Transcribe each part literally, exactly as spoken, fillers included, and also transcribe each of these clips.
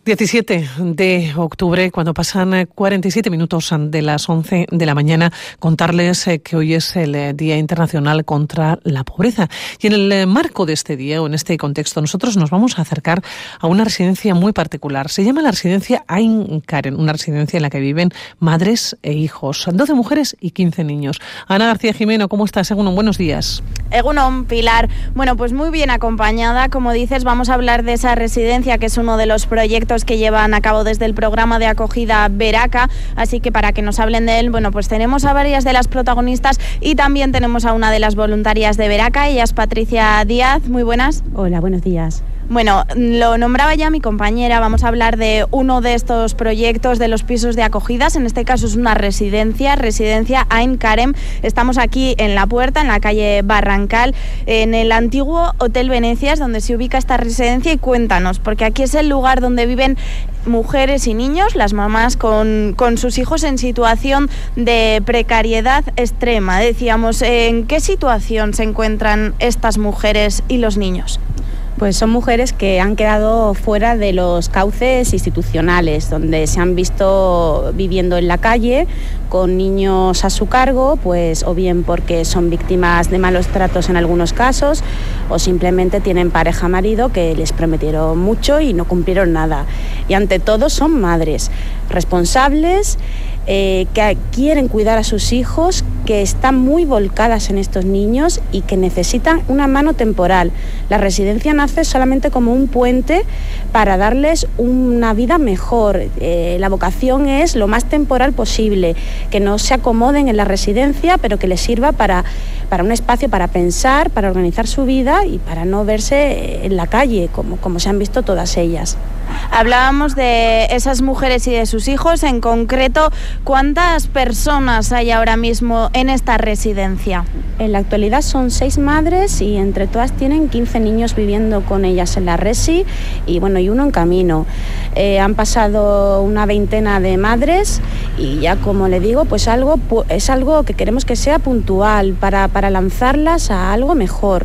diecisiete de octubre, cuando pasan cuarenta y siete minutos de las once de la mañana, contarles que hoy es el Día Internacional contra la Pobreza. Y en el marco de este día, o en este contexto, nosotros nos vamos a acercar a una residencia muy particular. Se llama la residencia Ain Karen, una residencia en la que viven madres e hijos, doce mujeres y quince niños. Ana García Jimeno, ¿cómo estás? Egunon, buenos días. Egunon, Pilar. Bueno, pues muy bien acompañada. Como dices, vamos a hablar de esa residencia, que es uno de los proyectos que llevan a cabo desde el programa de acogida Veraca, así que para que nos hablen de él, bueno, pues tenemos a varias de las protagonistas y también tenemos a una de las voluntarias de Veraca. Ella es Patricia Díaz. Muy buenas. Hola, buenos días. Bueno, lo nombraba ya mi compañera, vamos a hablar de uno de estos proyectos de los pisos de acogidas, en este caso es una residencia, residencia Ain Karen. Estamos aquí en la puerta, en la calle Barrancal, en el antiguo Hotel Venecias, donde se ubica esta residencia, y cuéntanos, porque aquí es el lugar donde viven mujeres y niños, las mamás con, con sus hijos en situación de precariedad extrema. Decíamos, ¿en qué situación se encuentran estas mujeres y los niños? Pues son mujeres que han quedado fuera de los cauces institucionales, donde se han visto viviendo en la calle con niños a su cargo, pues o bien porque son víctimas de malos tratos en algunos casos, o simplemente tienen pareja marido que les prometieron mucho y no cumplieron nada. Y ante todo son madres responsables, eh, que quieren cuidar a sus hijos, que están muy volcadas en estos niños y que necesitan una mano temporal. La residencia nace solamente como un puente para darles una vida mejor. Eh, la vocación es lo más temporal posible, que no se acomoden en la residencia, pero que les sirva para, para un espacio para pensar, para organizar su vida y para no verse en la calle, como, como se han visto todas ellas. Hablábamos de esas mujeres y de sus hijos. En concreto, ¿cuántas personas hay ahora mismo en esta residencia? En la actualidad son seis madres y entre todas tienen quince niños viviendo con ellas en la resi y bueno, y uno en camino. Eh, han pasado una veintena de madres y ya, como le digo, pues algo es algo que queremos que sea puntual para, para lanzarlas a algo mejor.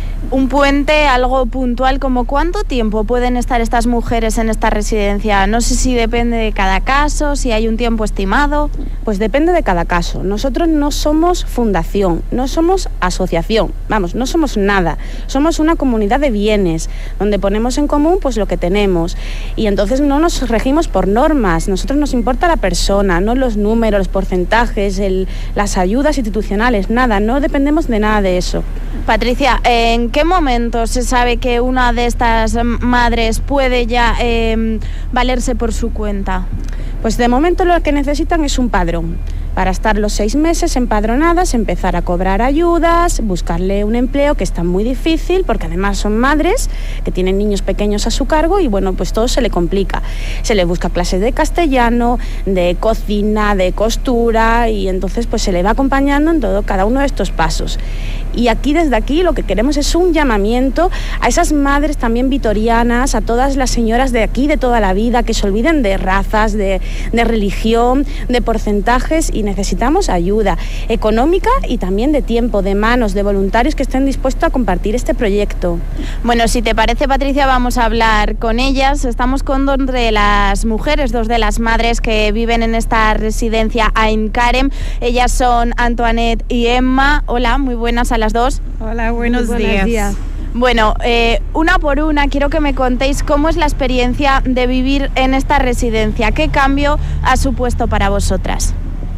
Un puente, algo puntual, ¿como cuánto tiempo pueden estar estas mujeres en esta residencia? No sé si depende de cada caso, si hay un tiempo estimado. Pues depende de cada caso. Nosotros no somos fundación, no somos asociación, vamos, no somos nada. Somos una comunidad de bienes, donde ponemos en común pues lo que tenemos. Y entonces no nos regimos por normas, nosotros nos importa la persona, no los números, los porcentajes, el, las ayudas institucionales, nada, no dependemos de nada de eso. Patricia, ¿en qué momento se sabe que una de estas madres puede ya eh, valerse por su cuenta? Pues de momento lo que necesitan es un padrón. Para estar los seis meses empadronadas, empezar a cobrar ayudas, buscarle un empleo, que está muy difícil, porque además son madres que tienen niños pequeños a su cargo y bueno, pues todo se le complica. Se le busca clases de castellano, de cocina, de costura y entonces pues se le va acompañando en todo cada uno de estos pasos. Y aquí, desde aquí, lo que queremos es un llamamiento a esas madres también vitorianas, a todas las señoras de aquí de toda la vida, que se olviden de razas, de, de religión, de porcentajes, y necesitamos ayuda económica y también de tiempo, de manos, de voluntarios que estén dispuestos a compartir este proyecto. Bueno, si te parece, Patricia, vamos a hablar con ellas. Estamos con dos de las mujeres, dos de las madres que viven en esta residencia Ain Karen. Ellas son Antoinette y Emma. Hola, muy buenas a las dos. Hola, buenos, buenos días. días. Bueno, eh, una por una, quiero que me contéis cómo es la experiencia de vivir en esta residencia. ¿Qué cambio ha supuesto para vosotras?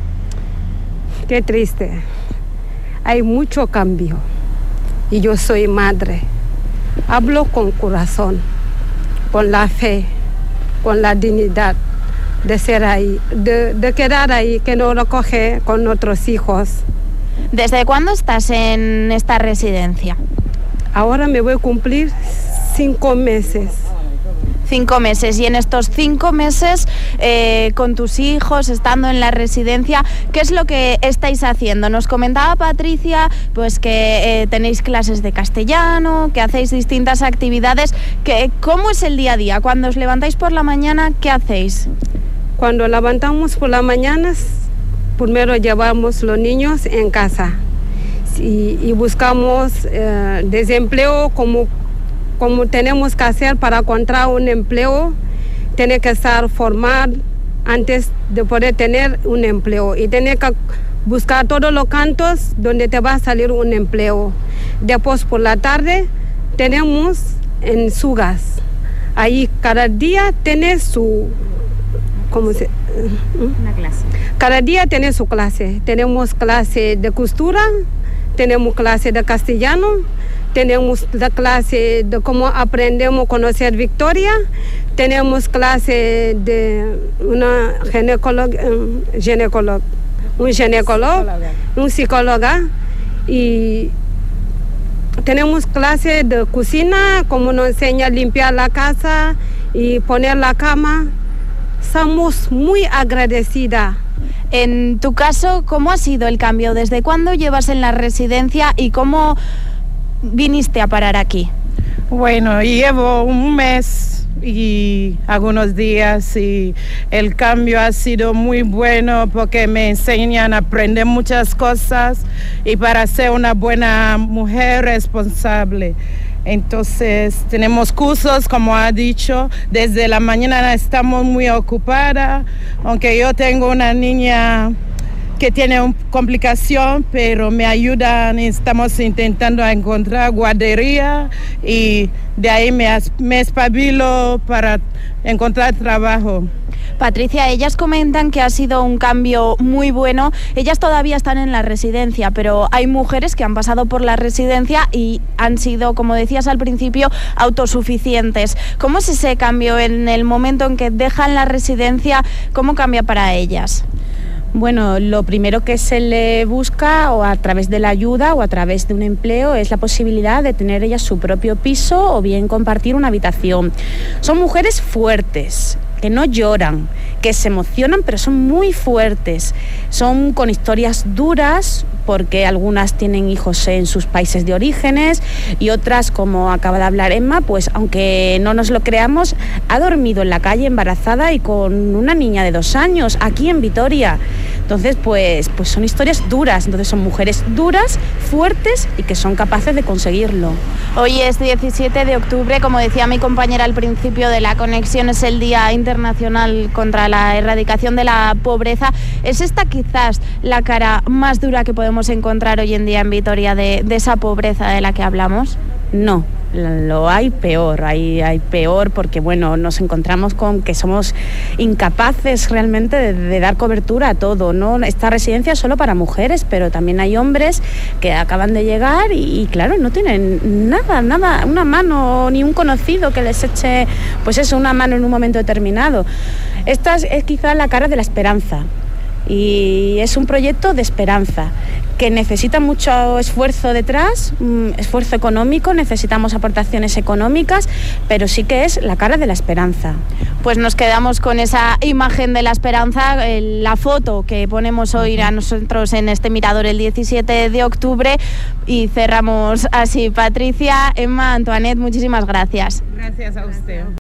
Qué triste. Hay mucho cambio. Y yo soy madre. Hablo con corazón, con la fe, con la dignidad de ser ahí, de, de quedar ahí, que no lo coge con otros hijos. ¿Desde cuándo estás en esta residencia? Ahora me voy a cumplir cinco meses. Cinco meses. Y en estos cinco meses, eh, con tus hijos, estando en la residencia, ¿qué es lo que estáis haciendo? Nos comentaba Patricia, pues que eh, tenéis clases de castellano, que hacéis distintas actividades. Que, ¿cómo es el día a día? Cuando os levantáis por la mañana, ¿qué hacéis? Cuando levantamos por la mañana, primero llevamos los niños en casa y, y buscamos eh, desempleo como, como tenemos que hacer para encontrar un empleo. tiene que estar formado antes de poder tener un empleo y tiene que buscar todos los cantos donde te va a salir un empleo. Después por la tarde tenemos en Sugas. Ahí cada día tiene su... ¿Cómo se...? Una clase. Cada día tiene su clase. Tenemos clase de costura, tenemos clase de castellano, tenemos la clase de cómo aprendemos a conocer Victoria, tenemos clase de una ginecóloga, ginecólogo, un ginecólogo, un psicóloga, y tenemos clase de cocina, cómo nos enseña a limpiar la casa y poner la cama. Somos muy agradecidas. En tu caso, ¿cómo ha sido el cambio? ¿Desde cuándo llevas en la residencia y cómo viniste a parar aquí? Bueno, llevo un mes y algunos días y el cambio ha sido muy bueno porque me enseñan a aprender muchas cosas y para ser una buena mujer responsable. Entonces tenemos cursos, como ha dicho, desde la mañana estamos muy ocupadas, aunque yo tengo una niña que tiene una complicación, pero me ayudan y estamos intentando encontrar guardería y de ahí me, me espabilo para encontrar trabajo. Patricia, ellas comentan que ha sido un cambio muy bueno. Ellas todavía están en la residencia, pero hay mujeres que han pasado por la residencia y han sido, como decías al principio, autosuficientes. ¿Cómo es ese cambio en el momento en que dejan la residencia? ¿Cómo cambia para ellas? Bueno, lo primero que se le busca, o a través de la ayuda o a través de un empleo, es la posibilidad de tener ellas su propio piso o bien compartir una habitación. Son mujeres fuertes, que no lloran, que se emocionan, pero son muy fuertes. Son con historias duras, porque algunas tienen hijos en sus países de orígenes y otras, como acaba de hablar Emma, pues aunque no nos lo creamos, ha dormido en la calle embarazada y con una niña de dos años, aquí en Vitoria. Entonces, pues, pues son historias duras, entonces son mujeres duras, fuertes y que son capaces de conseguirlo. Hoy es diecisiete de octubre, como decía mi compañera al principio de la conexión, es el Día Internacional contra la Erradicación de la Pobreza. ¿Es esta quizás la cara más dura que podemos encontrar hoy en día en Vitoria de, de esa pobreza de la que hablamos? No, lo hay peor, hay, hay peor porque bueno, nos encontramos con que somos incapaces realmente de, de dar cobertura a todo, ¿no? Esta residencia es solo para mujeres, pero también hay hombres que acaban de llegar y, y claro, no tienen nada, nada, una mano ni un conocido que les eche, pues eso, una mano en un momento determinado. Esta es, es quizá la cara de la esperanza. Y es un proyecto de esperanza que necesita mucho esfuerzo detrás, esfuerzo económico, necesitamos aportaciones económicas, pero sí que es la cara de la esperanza. Pues nos quedamos con esa imagen de la esperanza, la foto que ponemos hoy a nosotros en este mirador el diecisiete de octubre, y cerramos así. Patricia, Emma, Antoinette, muchísimas gracias. Gracias a usted.